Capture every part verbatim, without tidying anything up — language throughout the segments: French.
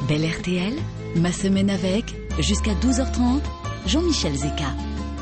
Belle R T L, ma semaine avec, jusqu'à douze heures trente, Jean-Michel Zeka.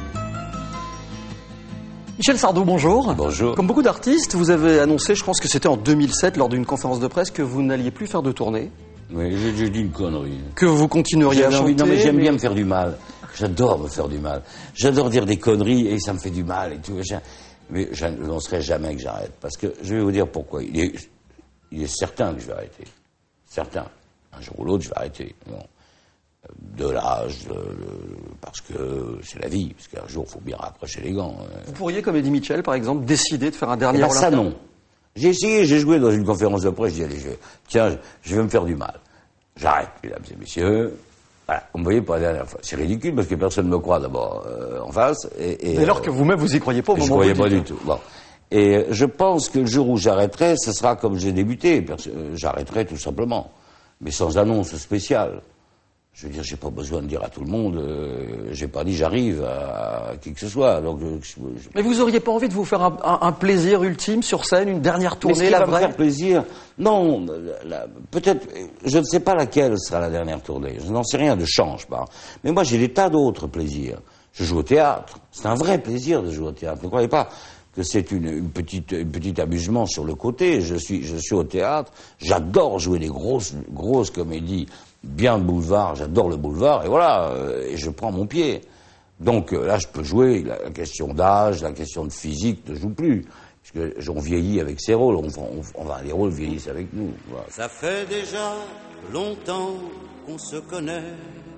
Michel Sardou, bonjour. Bonjour. Comme beaucoup d'artistes, vous avez annoncé, je pense que c'était en deux mille sept, lors d'une conférence de presse, que vous n'alliez plus faire de tournée. Oui, j'ai, j'ai dit une connerie. Que vous continueriez à chanter. Envie, non, mais j'aime mais... bien me faire du mal. J'adore me faire du mal. J'adore dire des conneries et ça me fait du mal et tout. Mais je n'annoncerai jamais que j'arrête. Parce que je vais vous dire pourquoi. Il est, il est certain que je vais arrêter. Certain. Un jour ou l'autre, je vais arrêter. Bon. De l'âge, de, de, parce que c'est la vie, parce qu'un jour, il faut bien raccrocher les gants. Vous pourriez, comme Eddie Mitchell, par exemple, décider de faire un dernier eh ben, Roland ça, Garros. non. J'ai essayé, j'ai joué dans une conférence de presse, j'ai dit, allez, je vais, tiens, je vais me faire du mal. J'arrête, mesdames et messieurs. Voilà, vous me voyez pour la dernière fois. C'est ridicule, parce que personne ne me croit d'abord euh, en face. Et, et, Dès lors euh, que vous-même, vous y croyez pas au moment je où croyais vous pas dites. du tout. Bon. Et je pense que le jour où j'arrêterai, ce sera comme j'ai débuté. J'arrêterai tout simplement. Mais sans annonce spéciale. Je veux dire, j'ai pas besoin de dire à tout le monde, euh, j'ai pas dit j'arrive à, à qui que ce soit. Donc, je, je... Mais vous auriez pas envie de vous faire un, un, un plaisir ultime sur scène, une dernière tournée, Mais ce qui la va vraie me faire plaisir, non, la, peut-être, je ne sais pas laquelle sera la dernière tournée. Je n'en sais rien, de change pas. Mais moi, j'ai des tas d'autres plaisirs. Je joue au théâtre. C'est un vrai plaisir de jouer au théâtre. Ne croyez pas que c'est une, une petite, une petite amusement sur le côté. Je suis, je suis au théâtre. J'adore jouer des grosses, grosses comédies. Bien de boulevard, j'adore le boulevard, et voilà, euh, et je prends mon pied. Donc euh, là, je peux jouer, la, la question d'âge, la question de physique ne joue plus, puisque j'en vieillis avec ces rôles, on, on, on va, les rôles vieillissent avec nous. Voilà. Ça fait déjà longtemps qu'on se connaît,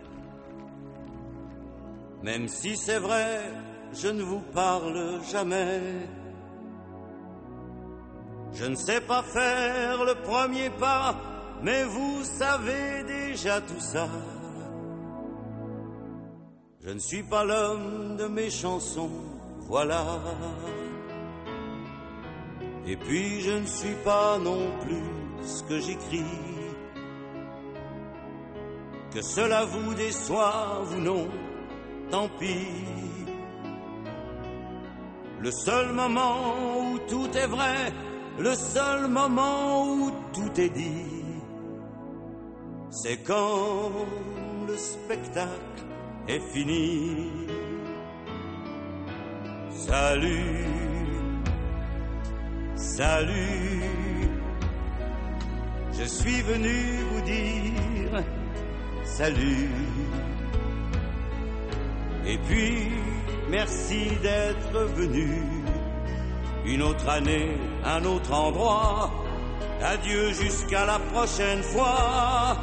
même si c'est vrai, je ne vous parle jamais. Je ne sais pas faire le premier pas, mais vous savez déjà tout ça. Je ne suis pas l'homme de mes chansons, voilà. Et puis je ne suis pas non plus ce que j'écris. Que cela vous déçoive ou non, tant pis. Le seul moment où tout est vrai, le seul moment où tout est dit, c'est quand le spectacle est fini. Salut, salut, je suis venu vous dire salut. Et puis, merci d'être venu. Une autre année, un autre endroit. Adieu jusqu'à la prochaine fois.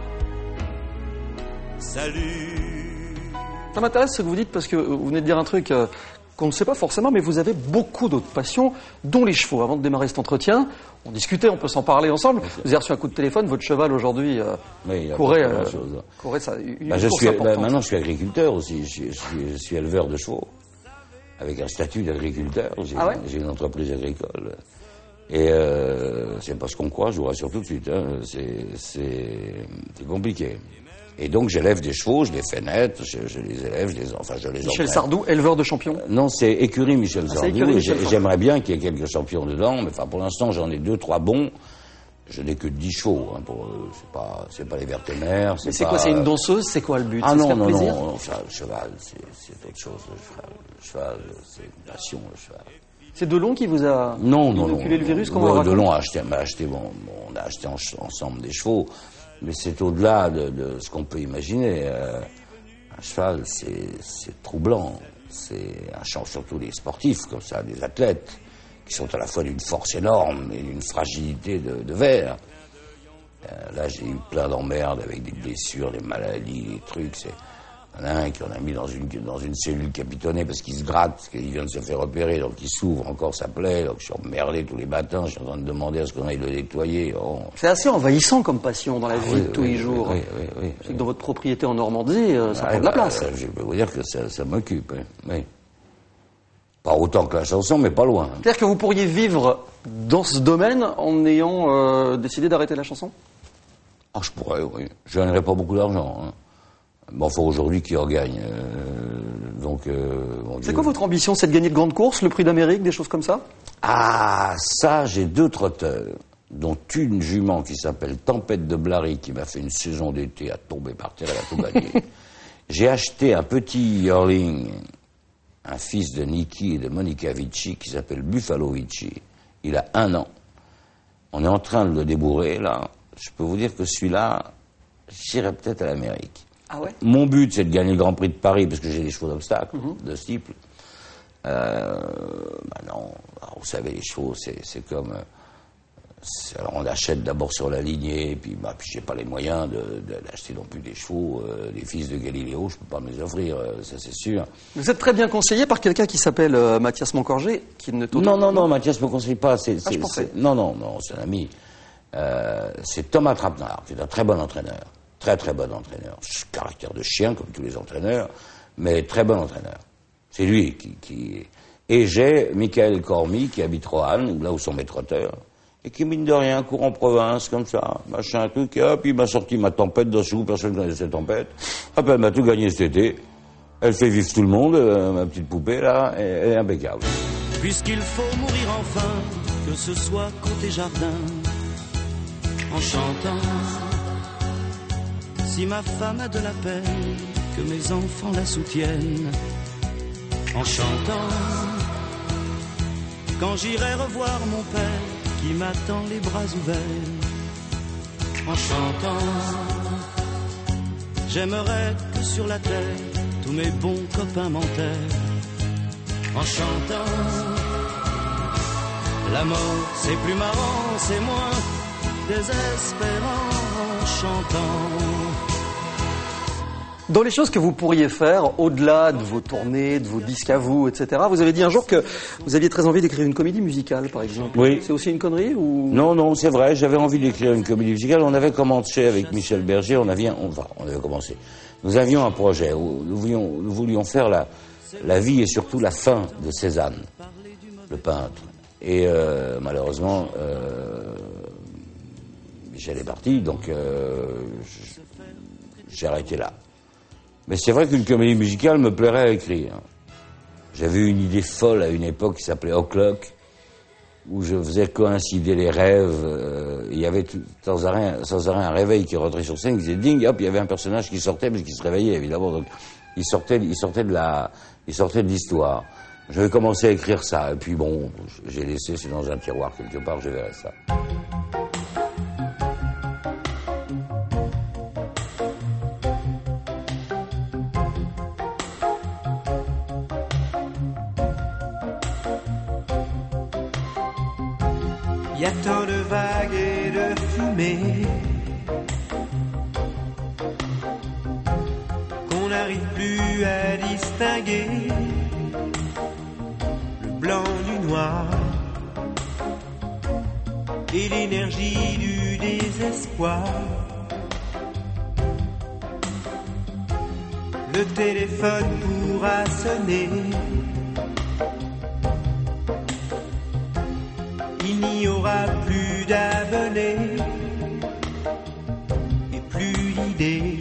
Salut. Ça m'intéresse ce que vous dites parce que vous venez de dire un truc euh, qu'on ne sait pas forcément, mais vous avez beaucoup d'autres passions, dont les chevaux. Avant de démarrer cet entretien, on discutait, on peut s'en parler ensemble. Vous avez reçu un coup de téléphone, votre cheval aujourd'hui euh, oui, courait, euh, chose. courait ça, une bah, je course suis, importante. bah, maintenant, je suis agriculteur aussi. Je suis, je suis, je suis éleveur de chevaux, avec un statut d'agriculteur. J'ai, ah ouais j'ai une entreprise agricole. Et euh, c'est pas ce qu'on croit, je vous rassure tout de suite. Hein. C'est, c'est, c'est compliqué. Et donc j'élève des chevaux, je les fais naître, je, je les élève, je les, enfin je les Michel entraîne. Sardou, éleveur de champions. Euh, non, c'est écurie Michel ah, Sardou. écurie, Et Michel j'ai, j'aimerais bien qu'il y ait quelques champions dedans, mais enfin pour l'instant j'en ai deux, trois bons. Je n'ai que dix chevaux. Hein, pour, euh, c'est pas, c'est pas les verténaires. C'est mais c'est pas, quoi, c'est une danseuse, c'est quoi le but? Ah c'est non, se faire non, plaisir non, non, le cheval, c'est, c'est autre chose. Le cheval, le cheval, c'est une passion, le cheval. C'est Delon qui vous a non, non, inoculé non, le virus, non, comment on ouais, raconte Delon a acheté, m'a acheté, bon, bon, on a acheté en, ensemble des chevaux, mais c'est au-delà de, de ce qu'on peut imaginer. Euh, un cheval, c'est, c'est troublant. C'est un champ, surtout les sportifs, comme ça, des athlètes, qui sont à la fois d'une force énorme et d'une fragilité de, de verre. Euh, là, j'ai eu plein d'emmerdes avec des blessures, des maladies, des trucs. C'est... Il y en a un qui en a mis dans une, dans une cellule capitonnée parce qu'il se gratte, parce qu'il vient de se faire opérer, donc il s'ouvre encore sa plaie, donc je suis emmerdé tous les matins, je suis en train de demander à ce qu'on aille le nettoyer. Oh. C'est assez envahissant comme passion dans la Ah, vie oui, de tous oui, les jours. Oui, oui, oui, C'est que dans votre propriété en Normandie, euh, ça ah, prend de la bah, place. Euh, je peux vous dire que ça, ça m'occupe, oui. oui. Pas autant que la chanson, mais pas loin. C'est-à-dire que vous pourriez vivre dans ce domaine en ayant euh, décidé d'arrêter la chanson? Ah, je pourrais, oui. Je gagnerais pas beaucoup d'argent. Hein. Bon, faut aujourd'hui qui en gagne. Euh, donc, euh, bon, c'est Dieu. quoi votre ambition? C'est de gagner de grandes courses, le prix d'Amérique, des choses comme ça? Ah, ça, j'ai deux trotteurs. dont une jument qui s'appelle Tempête de Blary, qui m'a fait une saison d'été à tomber par terre, elle a tout gagné. J'ai acheté un petit yearling, un fils de Niki et de Monica Vici, qui s'appelle Buffalo Vici. Il a un an. On est en train de le débourrer, là. Je peux vous dire que celui-là, j'irai peut-être à l'Amérique. Ah ouais? Mon but, c'est de gagner le Grand Prix de Paris, parce que j'ai des chevaux d'obstacle, mm-hmm. de ce type. Euh, bah non, alors, vous savez, les chevaux, c'est, c'est comme... Euh, c'est, alors on achète d'abord sur la lignée, et puis, bah, puis j'ai pas les moyens de, de, d'acheter non plus des chevaux. Euh, les fils de Galiléo, je peux pas me les offrir, euh, ça c'est sûr. Vous êtes très bien conseillé par quelqu'un qui s'appelle euh, Mathias Moncorgé, qui ne t'auto... Non, non, non, Mathias me conseille pas. C'est, ah, c'est, c'est, non, non, non, c'est un ami. Euh, c'est Thomas Trapenard, qui est un très bon entraîneur. Très, très bon entraîneur. Caractère de chien, comme tous les entraîneurs, mais très bon entraîneur. C'est lui qui... qui... Et j'ai Michael Cormy, qui habite Roanne, là où sont mes trotteurs, et qui, mine de rien, court en province, comme ça, machin, un truc, et hop, il m'a sorti ma tempête d'un coup, personne ne connaissait cette tempête. Hop, elle m'a tout gagné cet été. Elle fait vivre tout le monde, euh, ma petite poupée, là, elle est impeccable. Puisqu'il faut mourir enfin, que ce soit côté jardin, en chantant. Si ma femme a de la peine, que mes enfants la soutiennent, en chantant. Quand j'irai revoir mon père, qui m'attend les bras ouverts, en chantant. J'aimerais que sur la terre, tous mes bons copains m'enterrent, en chantant. La mort, c'est plus marrant, c'est moins désespérant, en chantant. Dans les choses que vous pourriez faire, au-delà de vos tournées, de vos disques à vous, et cetera, vous avez dit un jour que vous aviez très envie d'écrire une comédie musicale, par exemple. Oui. C'est aussi une connerie ou... Non, non, c'est vrai, j'avais envie d'écrire une comédie musicale. On avait commencé avec Michel Berger, on avait, on, enfin, on avait commencé. Nous avions un projet où nous voulions, nous voulions faire la, la vie et surtout la fin de Cézanne, le peintre. Et euh, malheureusement, euh, Michel est parti, donc euh, j'ai arrêté là. Mais c'est vrai qu'une comédie musicale me plairait à écrire. J'avais eu une idée folle à une époque qui s'appelait O'Clock, où je faisais coïncider les rêves. Euh, il y avait tout, sans, arrêt, sans arrêt un réveil qui rentrait sur scène, qui disait ding, hop, il y avait un personnage qui sortait, mais qui se réveillait évidemment. Donc il sortait, il sortait de la, il sortait de l'histoire. J'avais commencé à écrire ça, et puis bon, j'ai laissé, c'est dans un tiroir quelque part, je verrai ça. Y a tant de vagues et de fumée qu'on n'arrive plus à distinguer le blanc du noir et l'énergie du désespoir. Le téléphone pourra sonner, il n'y aura plus d'abonnés et plus d'idées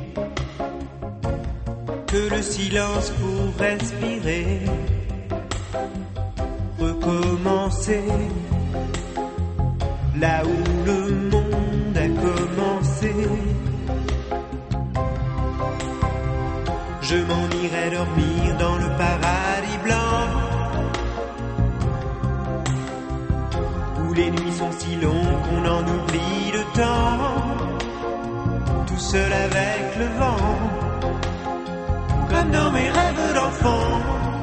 que le silence pour respirer, recommencer là où le monde a commencé. Je m'en irai dormir dans le paradis blanc, les nuits sont si longues qu'on en oublie le temps, tout seul avec le vent, comme dans mes rêves d'enfant.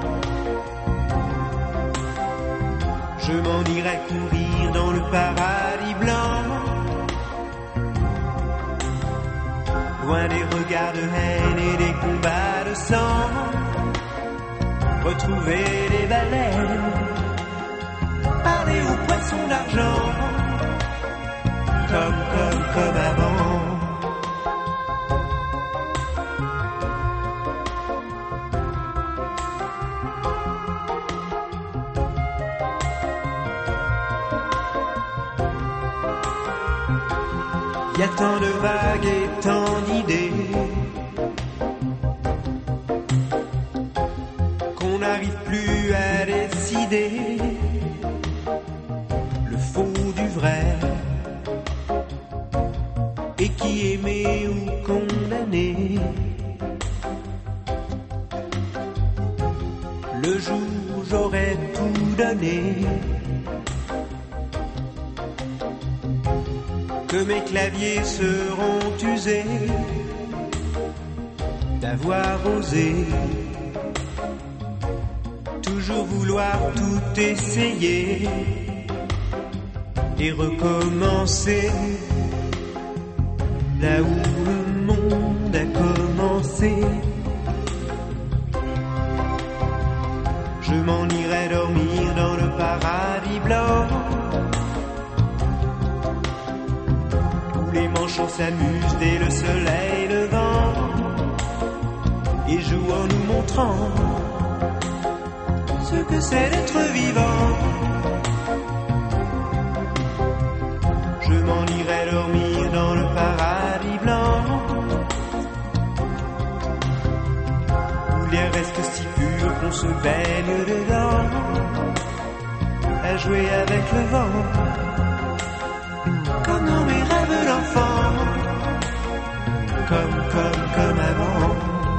Je m'en irai courir dans le paradis blanc, loin des regards de haine et des combats de sang, retrouver les baleines, parler aux poissons d'argent, comme, comme, comme avant. Y a tant de vagues et tant d'idées qu'on n'arrive plus à décider le faux du vrai. et qui aimait ou condamnait. Le jour où j'aurais tout donné, que mes claviers seront usés d'avoir osé toujours vouloir tout essayer et recommencer là où le monde a commencé. Je m'en irai dormir dans le paradis blanc où les manchots s'amusent dès le soleil levant et jouent en nous montrant ce que c'est d'être vivant. Je m'en irai dormir dans le paradis blanc où l'air reste si pur qu'on se baigne dedans à jouer avec le vent comme dans mes rêves d'enfant, comme, comme, comme avant.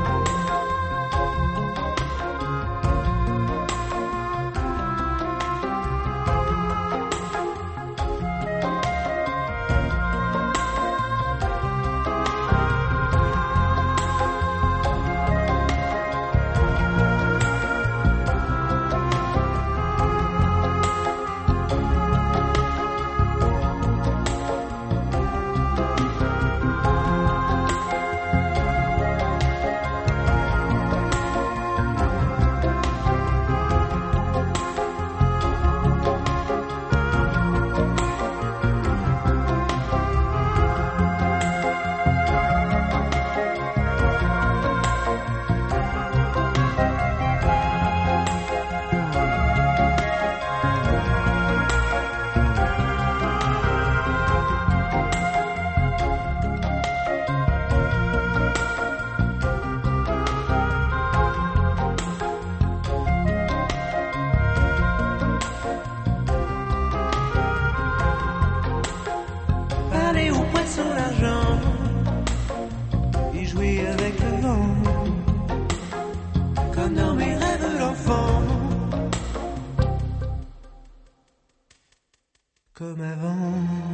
Comme avant.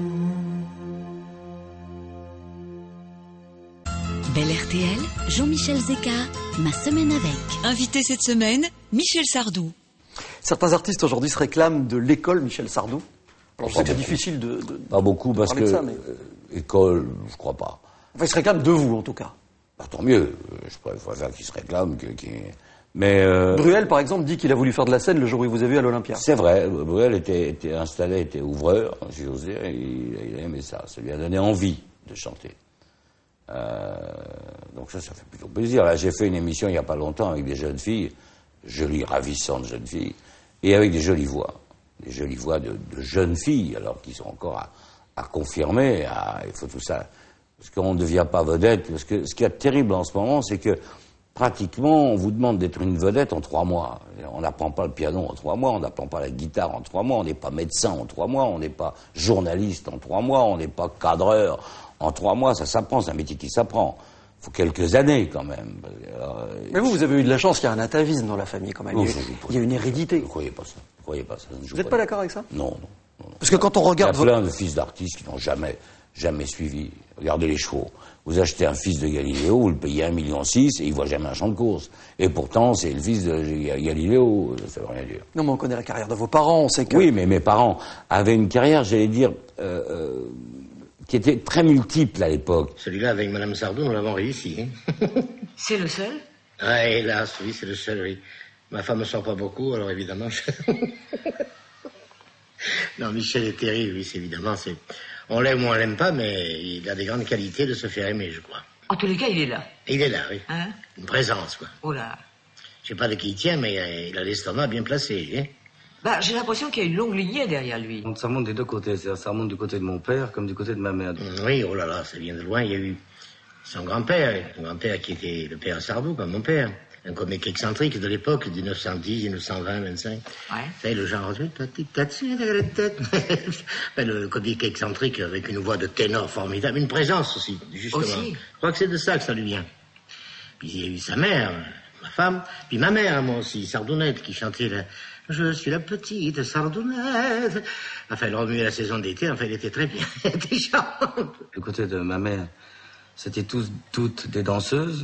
Bel R T L, Jean-Michel Zeka, ma semaine avec. Invité cette semaine, Michel Sardou. Certains artistes aujourd'hui se réclament de l'école Michel Sardou. Alors je sais que c'est difficile de, de pas beaucoup parce que ça, mais... euh, école, je crois pas. Enfin, ils se réclament de vous en tout cas. Bah, tant mieux. Je préfère qu'ils se réclament que qu'ils... Mais euh, Bruel, par exemple, dit qu'il a voulu faire de la scène le jour où il vous a vu à l'Olympia. C'est vrai. Bruel était, était installé, était ouvreur, si j'ose dire. Et il, il a aimé ça. Ça lui a donné envie de chanter. Euh, donc ça, ça fait plutôt plaisir. Là, j'ai fait une émission il n'y a pas longtemps avec des jeunes filles, jolies, ravissantes jeunes filles, et avec des jolies voix, des jolies voix de, de jeunes filles, alors qu'ils sont encore à, à confirmer. À, il faut tout ça, parce qu'on ne devient pas vedette. Parce que ce qui est terrible en ce moment, c'est que pratiquement, on vous demande d'être une vedette en trois mois. On n'apprend pas le piano en trois mois, on n'apprend pas la guitare en trois mois, on n'est pas médecin en trois mois, on n'est pas journaliste en trois mois, on n'est pas cadreur en trois mois. Ça s'apprend, c'est un métier qui s'apprend. Il faut quelques années quand même. Alors, mais vous, vous avez eu de la chance, il y a un atavisme dans la famille quand même. Non, il y a, il y a une hérédité. Ne croyez pas ça. Ne croyez pas ça. Vous n'êtes pas d'accord avec ça? Non, non, non. Parce que quand on regarde... Il y a plein de fils d'artistes qui n'ont jamais, jamais suivi. Regardez les chevaux. Vous achetez un fils de Galiléo, vous le payez un million six et il voit jamais un champ de course. Et pourtant, c'est le fils de Galiléo, ça veut rien dire. Non, mais on connaît la carrière de vos parents, on sait que... Oui, mais mes parents avaient une carrière, j'allais dire, euh, euh, qui était très multiple à l'époque. Celui-là, avec Madame Sardou, nous l'avons réussi. Hein. C'est le seul? Ah, hélas, oui, c'est le seul, oui. Ma femme ne sort pas beaucoup, alors évidemment... Je... non, Michel est terrible, oui, c'est évidemment, c'est... On l'aime ou on l'aime pas, mais il a des grandes qualités de se faire aimer, je crois. En tous les cas, il est là. Il est là, oui. Hein? Une présence, quoi. Oh là. Je sais pas de qui il tient, mais il a l'estomac bien placé, hein. Bah, j'ai l'impression qu'il y a une longue lignée derrière lui. Ça remonte des deux côtés, c'est-à-dire ça remonte du côté de mon père comme du côté de ma mère. Oui, oh là là, ça vient de loin. Il y a eu son grand-père, son grand-père qui était le père Sardou, comme mon père. un comique excentrique de l'époque, mille neuf cent dix, mille neuf cent vingt, vingt-cinq. Ouais. C'est le genre, le comique excentrique avec une voix de ténor formidable, une présence aussi, justement. Aussi. Je crois que c'est de ça que ça lui vient. Puis il y a eu sa mère, ma femme, puis ma mère, moi aussi, Sardounette, qui chantait la... Je suis la petite Sardounette. Enfin, elle remuait la saison d'été, enfin, elle était très bien, elle était charmante. Du côté de ma mère, c'était tous, toutes des danseuses.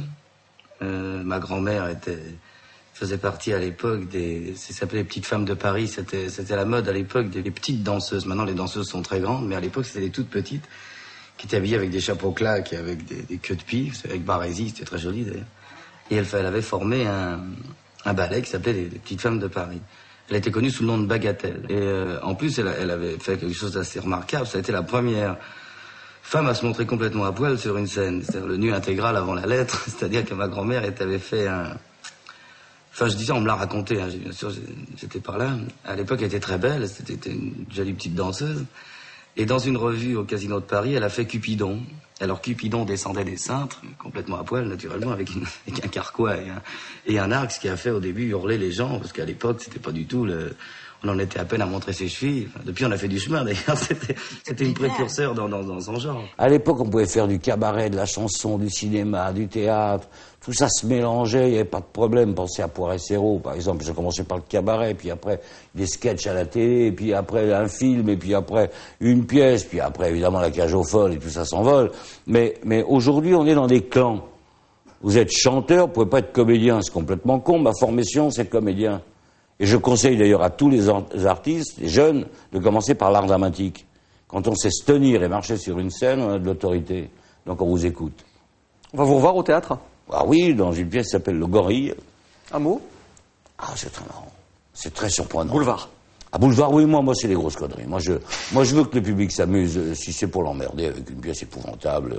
Euh, ma grand-mère était, faisait partie à l'époque des... Ça s'appelait les petites femmes de Paris. C'était, c'était la mode à l'époque des petites danseuses. Maintenant, les danseuses sont très grandes, mais à l'époque, c'était les toutes petites qui étaient habillées avec des chapeaux claques et avec des, des queues de pie, avec barésie, c'était très joli d'ailleurs. Et elle, elle avait formé un, un ballet qui s'appelait les, les petites femmes de Paris. Elle était connue sous le nom de Bagatelle. Et euh, en plus, elle, elle avait fait quelque chose d'assez remarquable. Ça a été la première femme à se montrer complètement à poil sur une scène. C'est-à-dire le nu intégral avant la lettre. C'est-à-dire que ma grand-mère avait fait un... Enfin, je disais, on me l'a raconté, hein. Bien sûr, j'étais par là. À l'époque, elle était très belle. C'était une jolie petite danseuse. Et dans une revue au Casino de Paris, elle a fait Cupidon. Alors Cupidon descendait des cintres, complètement à poil, naturellement, avec, une, avec un carquois et un, et un arc, ce qui a fait au début hurler les gens, parce qu'à l'époque, c'était pas du tout le... On en était à peine à montrer ses chevilles. Enfin, depuis, on a fait du chemin, d'ailleurs. C'était, c'était une précurseur dans, dans, dans son genre. À l'époque, on pouvait faire du cabaret, de la chanson, du cinéma, du théâtre. Tout ça se mélangeait, il n'y avait pas de problème. Pensez à Poiré-Serrault, par exemple. J'ai commencé par le cabaret, puis après des sketchs à la télé, puis après un film, et puis après une pièce, puis après, évidemment, la cage aux folles, et tout ça s'envole. Mais, mais aujourd'hui, on est dans des clans. Vous êtes chanteur, vous pouvez pas être comédien, c'est complètement con. Ma formation, c'est comédien. Et je conseille d'ailleurs à tous les artistes, les jeunes, de commencer par l'art dramatique. Quand on sait se tenir et marcher sur une scène, on a de l'autorité. Donc on vous écoute. On va vous revoir au théâtre? Ah oui, dans une pièce qui s'appelle Le Gorille. Un mot? Ah, c'est très marrant. C'est très surprenant. Boulevard. Ah, Boulevard, oui, moi, moi c'est les grosses conneries. Moi je, moi, je veux que le public s'amuse. Si c'est pour l'emmerder avec une pièce épouvantable,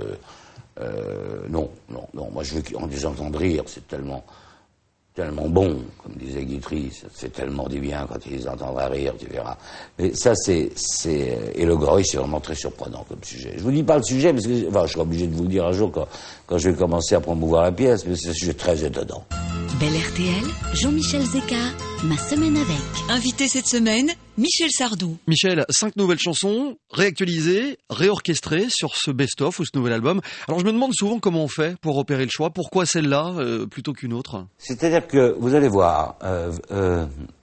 euh, non, non, non. Moi, je veux qu'on les entende rire. C'est tellement... tellement bon, comme disait Guitry, ça te fait tellement du bien quand ils entendront rire, tu verras. Mais ça, c'est, c'est, et le gorille, c'est vraiment très surprenant comme sujet. Je vous dis pas le sujet, parce que, enfin, je serai obligé de vous le dire un jour quand, quand je vais commencer à promouvoir la pièce, mais c'est un sujet très étonnant. Bel R T L, Jean-Michel Zeka, Ma semaine avec. Invité cette semaine, Michel Sardou. Michel, cinq nouvelles chansons, réactualisées, réorchestrées sur ce best-of ou ce nouvel album. Alors je me demande souvent comment on fait pour opérer le choix. Pourquoi celle-là euh, plutôt qu'une autre? C'est-à-dire que, vous allez voir, euh, euh,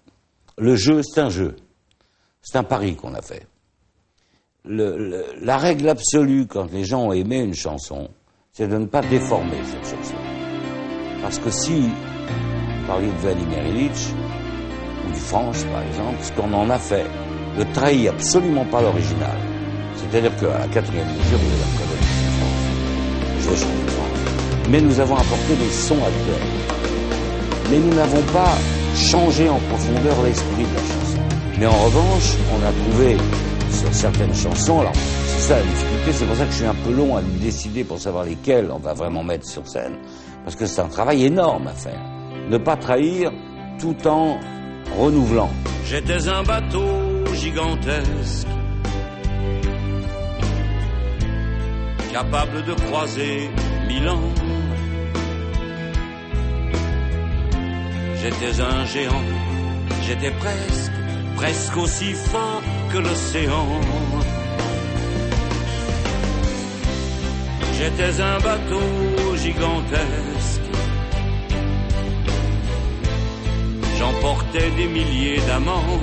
le jeu, c'est un jeu. C'est un pari qu'on a fait. Le, le, la règle absolue, quand les gens ont aimé une chanson, c'est de ne pas déformer cette chanson. Parce que si, vous parliez de Vladimir Ilitch, ou du France, par exemple, ce qu'on en a fait ne trahit absolument pas l'original. C'est-à-dire qu'à la quatrième mesure, vous allez reconnaître que c'est France. Je chante France. Mais nous avons apporté des sons actuels. Mais nous n'avons pas changé en profondeur l'esprit de la chanson. Mais en revanche, on a trouvé sur certaines chansons, alors c'est ça la difficulté, c'est pour ça que je suis un peu long à nous décider pour savoir lesquelles on va vraiment mettre sur scène, parce que c'est un travail énorme à faire. Ne pas trahir tout en renouvelant. J'étais un bateau gigantesque, capable de croiser mille ans. J'étais un géant, j'étais presque, presque aussi fort que l'océan. J'étais un bateau gigantesque, j'emportais des milliers d'amants.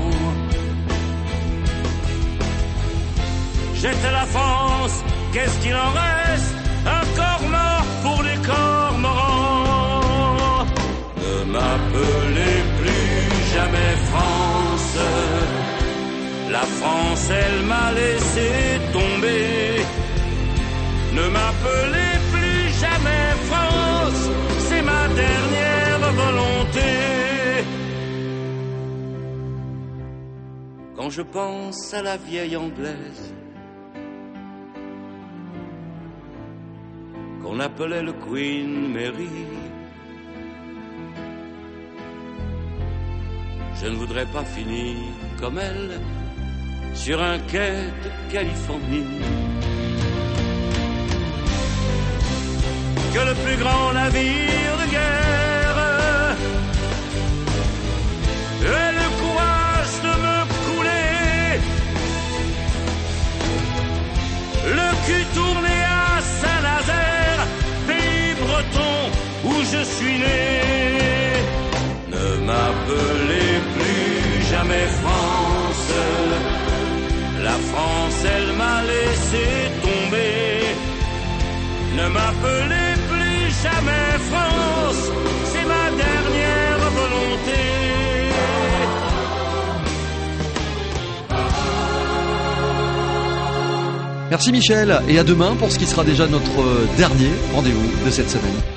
J'étais la France, qu'est-ce qu'il en reste? Un corps mort pour les cormorans. Ne m'appelez plus jamais France, la France elle m'a laissé tomber. Ne m'appelez plus jamais France, c'est ma dernière volonté. Quand je pense à la vieille Anglaise qu'on appelait le Queen Mary, je ne voudrais pas finir comme elle sur un quai de Californie. Que le plus grand navire de guerre cul tourné à Saint-Nazaire, pays breton où je suis né. Ne m'appelez plus jamais France, la France elle m'a laissé tomber. Ne m'appelez plus jamais France, c'est ma dernière volonté. Merci Michel, et à demain pour ce qui sera déjà notre dernier rendez-vous de cette semaine.